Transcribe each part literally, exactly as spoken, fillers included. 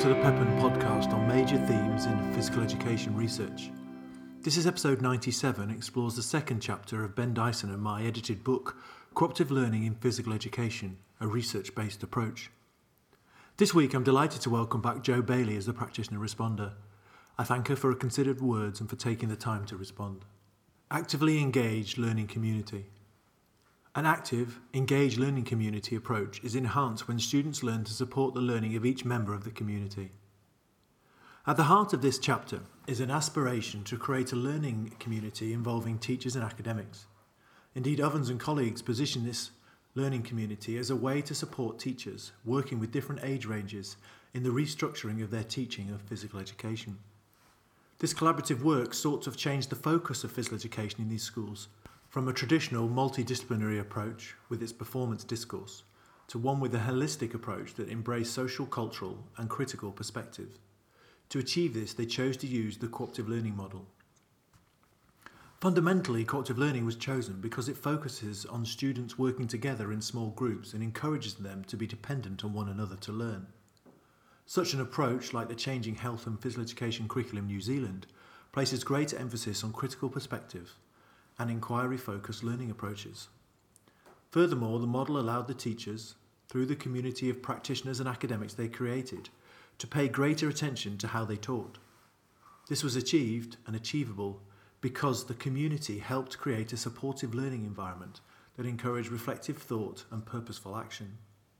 to the Pepin podcast on major themes in physical education research. This is episode ninety-seven, explores the second chapter of Ben Dyson and my edited book, Cooperative Learning in Physical Education, a research-based approach. This week I'm delighted to welcome back Jo Bailey as the practitioner responder. I thank her for her considered words and for taking the time to respond. Actively engaged learning community. An active, engaged learning community approach is enhanced when students learn to support the learning of each member of the community. At the heart of this chapter is an aspiration to create a learning community involving teachers and academics. Indeed, Ovens and colleagues position this learning community as a way to support teachers working with different age ranges in the restructuring of their teaching of physical education. This collaborative work sought to change the focus of physical education in these schools from a traditional multidisciplinary approach with its performance discourse to one with a holistic approach that embraced social, cultural and critical perspectives. To achieve this, they chose to use the cooperative learning model. Fundamentally, cooperative learning was chosen because it focuses on students working together in small groups and encourages them to be dependent on one another to learn. Such an approach, like the changing health and physical education curriculum in New Zealand, places greater emphasis on critical perspective and inquiry-focused learning approaches. Furthermore, the model allowed the teachers, through the community of practitioners and academics they created, to pay greater attention to how they taught. This was achieved and achievable because the community helped create a supportive learning environment that encouraged reflective thought and purposeful action.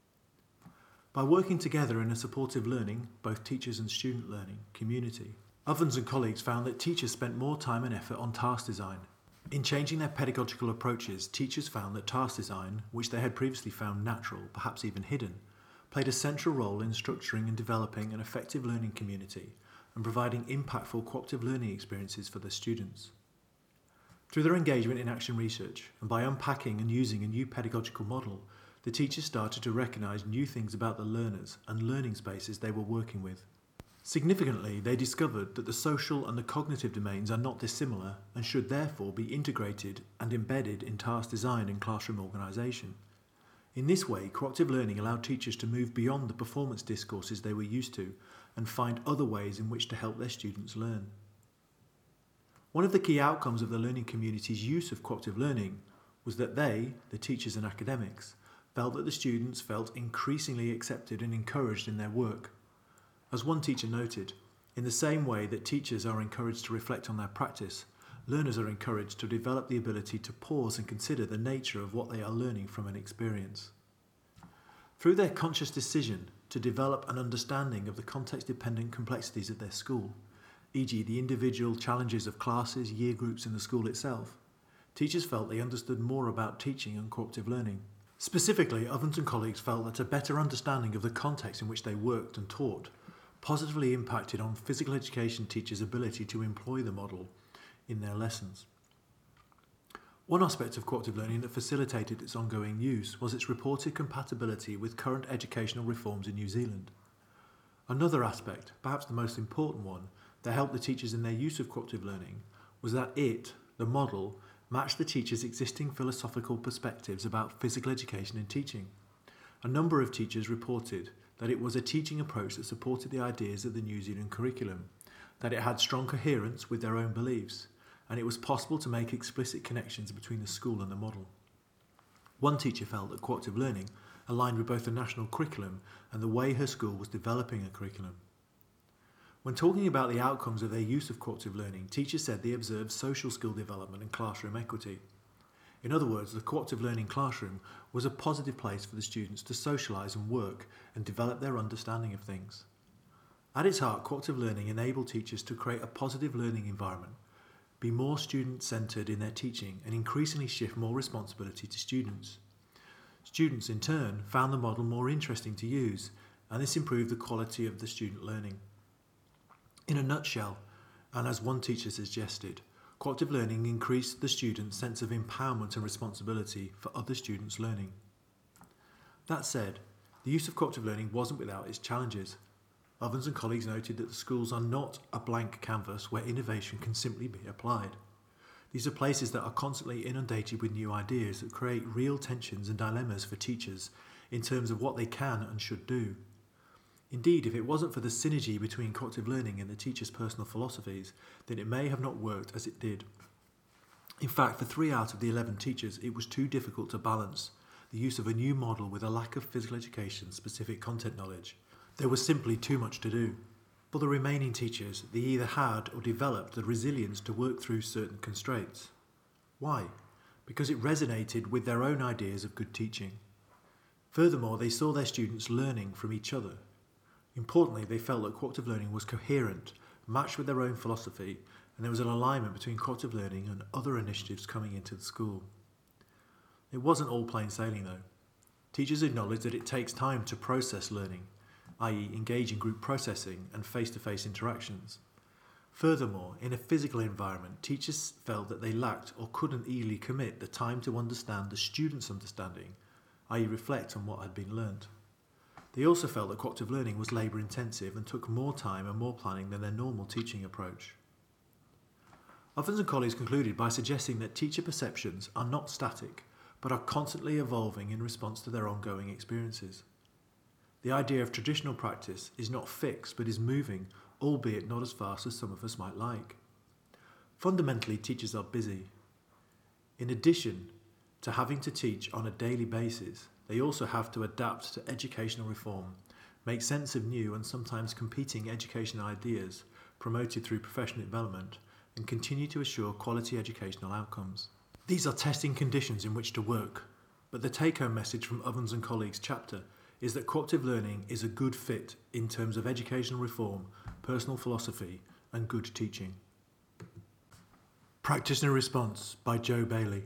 By working together in a supportive learning, both teachers and student learning, community, Ovens and colleagues found that teachers spent more time and effort on task design. In changing their pedagogical approaches, teachers found that task design, which they had previously found natural, perhaps even hidden, played a central role in structuring and developing an effective learning community and providing impactful cooperative learning experiences for their students. Through their engagement in action research and by unpacking and using a new pedagogical model, the teachers started to recognise new things about the learners and learning spaces they were working with. Significantly, they discovered that the social and the cognitive domains are not dissimilar and should therefore be integrated and embedded in task design and classroom organisation. In this way, cooperative learning allowed teachers to move beyond the performance discourses they were used to and find other ways in which to help their students learn. One of the key outcomes of the learning community's use of cooperative learning was that they, the teachers and academics, felt that the students felt increasingly accepted and encouraged in their work. As one teacher noted, in the same way that teachers are encouraged to reflect on their practice, learners are encouraged to develop the ability to pause and consider the nature of what they are learning from an experience. Through their conscious decision to develop an understanding of the context-dependent complexities of their school, for example the individual challenges of classes, year groups and the school itself, teachers felt they understood more about teaching and cooperative learning. Specifically, Ovens and colleagues felt that a better understanding of the context in which they worked and taught positively impacted on physical education teachers' ability to employ the model in their lessons. One aspect of cooperative learning that facilitated its ongoing use was its reported compatibility with current educational reforms in New Zealand. Another aspect, perhaps the most important one, that helped the teachers in their use of cooperative learning was that it, the model, matched the teachers' existing philosophical perspectives about physical education and teaching. A number of teachers reported that it was a teaching approach that supported the ideas of the New Zealand curriculum, that it had strong coherence with their own beliefs, and it was possible to make explicit connections between the school and the model. One teacher felt that cooperative learning aligned with both the national curriculum and the way her school was developing a curriculum. When talking about the outcomes of their use of cooperative learning, teachers said they observed social skill development and classroom equity. In other words, the cooperative learning classroom was a positive place for the students to socialise and work and develop their understanding of things. At its heart, cooperative learning enabled teachers to create a positive learning environment, be more student-centred in their teaching and increasingly shift more responsibility to students. Students, in turn, found the model more interesting to use, and this improved the quality of the student learning. In a nutshell, and as one teacher suggested, cooperative learning increased the student's sense of empowerment and responsibility for other students' learning. That said, the use of cooperative learning wasn't without its challenges. Ovens and colleagues noted that the schools are not a blank canvas where innovation can simply be applied. These are places that are constantly inundated with new ideas that create real tensions and dilemmas for teachers in terms of what they can and should do. Indeed, if it wasn't for the synergy between cooperative learning and the teacher's personal philosophies, then it may have not worked as it did. In fact, for three out of the eleven teachers, it was too difficult to balance the use of a new model with a lack of physical education specific content knowledge. There was simply too much to do. For the remaining teachers, they either had or developed the resilience to work through certain constraints. Why? Because it resonated with their own ideas of good teaching. Furthermore, they saw their students learning from each other. Importantly, they felt that cooperative learning was coherent, matched with their own philosophy, and there was an alignment between cooperative learning and other initiatives coming into the school. It wasn't all plain sailing though. Teachers acknowledged that it takes time to process learning, that is engage in group processing and face-to-face interactions. Furthermore, in a physical environment, teachers felt that they lacked or couldn't easily commit the time to understand the students' understanding, that is reflect on what had been learned. They also felt that cooperative learning was labour intensive and took more time and more planning than their normal teaching approach. Ovens and colleagues concluded by suggesting that teacher perceptions are not static, but are constantly evolving in response to their ongoing experiences. The idea of traditional practice is not fixed but is moving, albeit not as fast as some of us might like. Fundamentally, teachers are busy. In addition to having to teach on a daily basis, they also have to adapt to educational reform, make sense of new and sometimes competing educational ideas promoted through professional development, and continue to assure quality educational outcomes. These are testing conditions in which to work, but the take-home message from Ovens and colleagues chapter is that cooperative learning is a good fit in terms of educational reform, personal philosophy, and good teaching. Practitioner Response by Joe Bailey.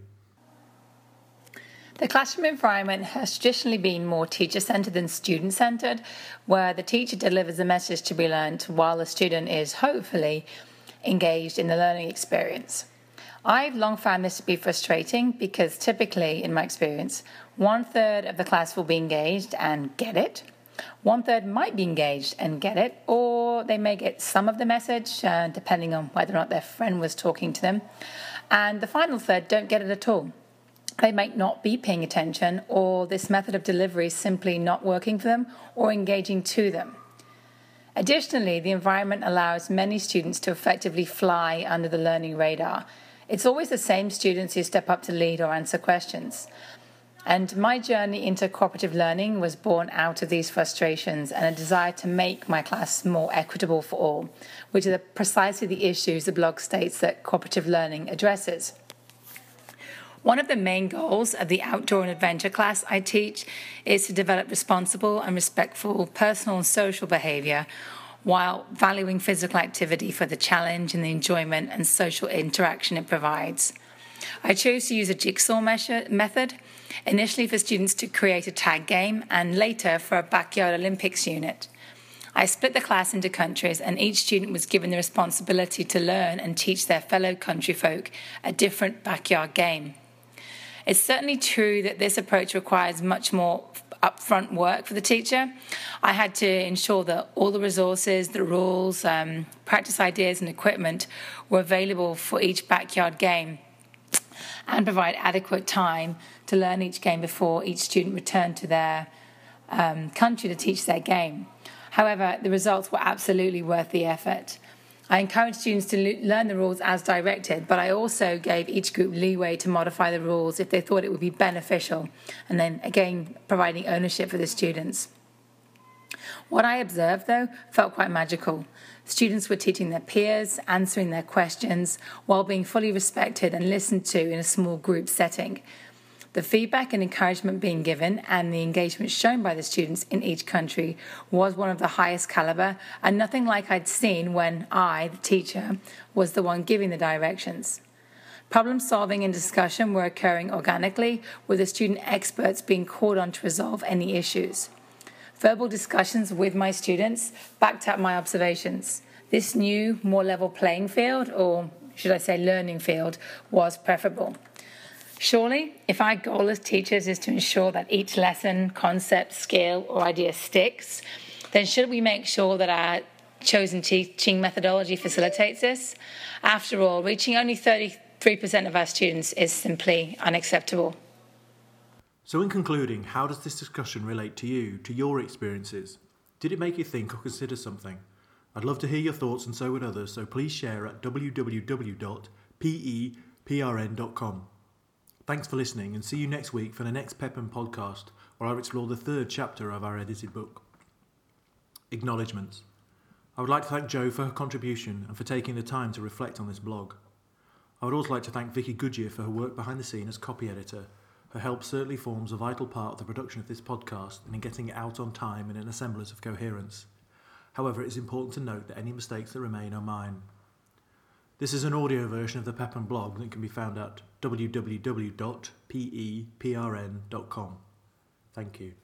The classroom environment has traditionally been more teacher-centred than student-centred, where the teacher delivers a message to be learned while the student is, hopefully, engaged in the learning experience. I've long found this to be frustrating because typically, in my experience, one-third of the class will be engaged and get it, one-third might be engaged and get it, or they may get some of the message, uh, depending on whether or not their friend was talking to them, and the final third don't get it at all. They might not be paying attention, or this method of delivery is simply not working for them or engaging to them. Additionally, the environment allows many students to effectively fly under the learning radar. It's always the same students who step up to lead or answer questions. And my journey into cooperative learning was born out of these frustrations and a desire to make my class more equitable for all, which are precisely the issues the blog states that cooperative learning addresses. One of the main goals of the outdoor and adventure class I teach is to develop responsible and respectful personal and social behaviour while valuing physical activity for the challenge and the enjoyment and social interaction it provides. I chose to use a jigsaw measure method, initially for students to create a tag game and later for a backyard Olympics unit. I split the class into countries and each student was given the responsibility to learn and teach their fellow countryfolk a different backyard game. It's certainly true that this approach requires much more upfront work for the teacher. I had to ensure that all the resources, the rules, um, practice ideas and equipment were available for each backyard game and provide adequate time to learn each game before each student returned to their um, country to teach their game. However, the results were absolutely worth the effort. I encouraged students to le- learn the rules as directed, but I also gave each group leeway to modify the rules if they thought it would be beneficial, and then again providing ownership for the students. What I observed, though, felt quite magical. Students were teaching their peers, answering their questions, while being fully respected and listened to in a small group setting. The feedback and encouragement being given and the engagement shown by the students in each country was one of the highest caliber and nothing like I'd seen when I, the teacher, was the one giving the directions. Problem solving and discussion were occurring organically, with the student experts being called on to resolve any issues. Verbal discussions with my students backed up my observations. This new, more level playing field, or should I say learning field, was preferable. Surely, if our goal as teachers is to ensure that each lesson, concept, skill, or idea sticks, then should we make sure that our chosen teaching methodology facilitates this? After all, reaching only thirty-three percent of our students is simply unacceptable. So in concluding, how does this discussion relate to you, to your experiences? Did it make you think or consider something? I'd love to hear your thoughts, and so would others, so please share at w w w dot p e p r n dot com. Thanks for listening, and see you next week for the next Pepin podcast, where I'll explore the third chapter of our edited book. Acknowledgements. I would like to thank Jo for her contribution and for taking the time to reflect on this blog. I would also like to thank Vicky Goodyear for her work behind the scene as copy editor. Her help certainly forms a vital part of the production of this podcast and in getting it out on time and in a semblance of coherence. However, it is important to note that any mistakes that remain are mine. This is an audio version of the Pepin blog that can be found at w w w dot p e p r n dot com. Thank you.